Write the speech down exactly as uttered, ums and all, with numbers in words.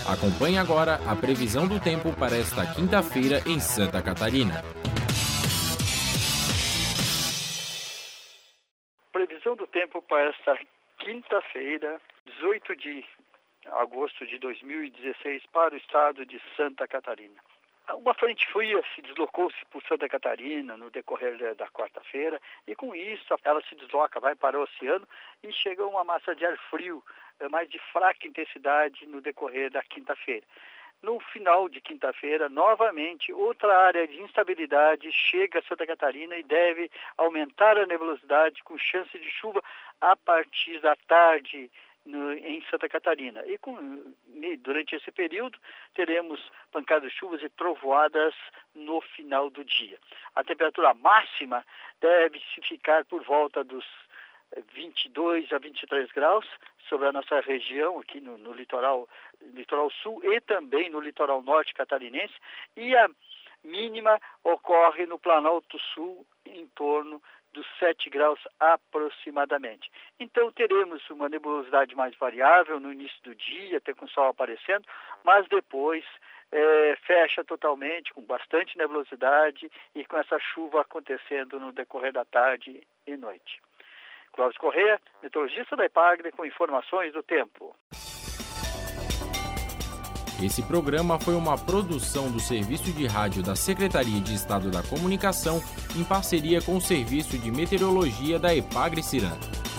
Acompanhe agora a previsão do tempo para esta quinta-feira em Santa Catarina. Previsão do tempo para esta quinta-feira, dezoito de agosto de dois mil e dezesseis, para o estado de Santa Catarina. Uma frente fria se deslocou-se por Santa Catarina no decorrer da quarta-feira e, com isso, ela se desloca, vai para o oceano e chega uma massa de ar frio, mas de fraca intensidade no decorrer da quinta-feira. No final de quinta-feira, novamente, outra área de instabilidade chega a Santa Catarina e deve aumentar a nebulosidade com chance de chuva a partir da tarde no, em Santa Catarina. E, com, e durante esse período teremos pancadas de chuvas e trovoadas no final do dia. A temperatura máxima deve se ficar por volta dos vinte e dois a vinte e três graus sobre a nossa região, aqui no, no litoral, litoral sul e também no litoral norte catarinense, e a mínima ocorre no Planalto Sul em torno dos sete graus aproximadamente. Então teremos uma nebulosidade mais variável no início do dia, até com o sol aparecendo, mas depois é, fecha totalmente, com bastante nebulosidade e com essa chuva acontecendo no decorrer da tarde e noite. Cláudio Corrêa, meteorologista da EPAGRE, com informações do tempo. Esse programa foi uma produção do Serviço de Rádio da Secretaria de Estado da Comunicação, em parceria com o Serviço de Meteorologia da EPAGRE Ciranda.